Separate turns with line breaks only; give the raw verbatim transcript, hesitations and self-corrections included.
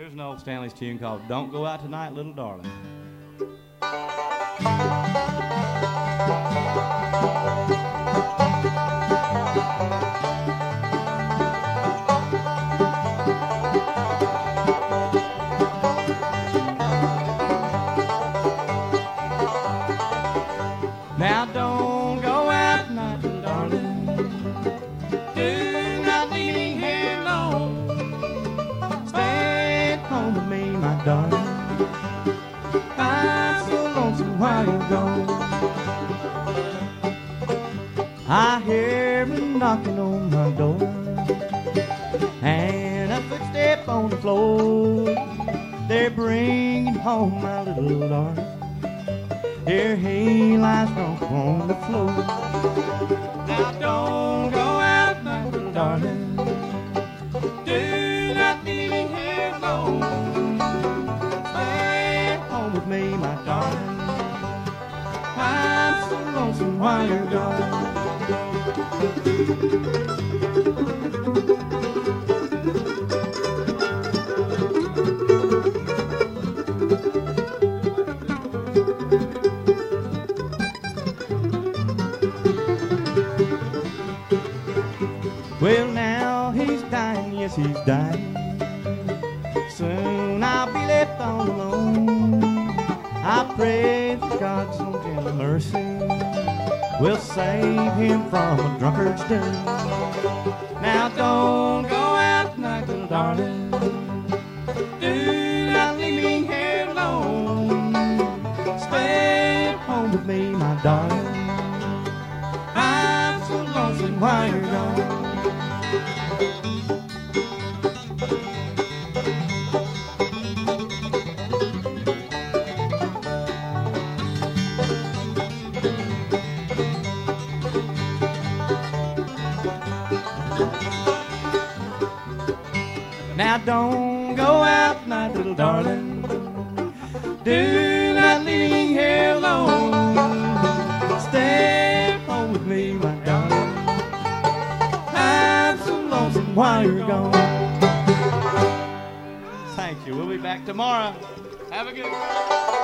Here's an old Stanley's tune called Don't Go Out Tonight, Little Darling. Now don't go out tonight, little darling. Do not leave me here alone. Stay at home with me, my darling. I'm so lonesome while you're gone. I hear them knocking on my door, and a footstep on the floor. They're bringing home my little darling. Here he lies drunk on the floor. Now don't go out tonight, little darling. Do not leave me here alone. Stay at home with me, my darling. I'm so lonesome while you're gone. Well, now he's dying, yes, he's dying. Soon I'll be left all alone. I pray that God's own gentle mercy will save him from a drunkard's doom. Now don't go out tonight, little darling. Do not leave me here alone. Stay at home with me, my darling. I'm so lonesome while you're gone. Now don't go out tonight, little darling. Do not leave me here alone. Stay at home with me, my darling. I'm so lonesome while you're gone. Thank you. We'll be back tomorrow. Have a good one.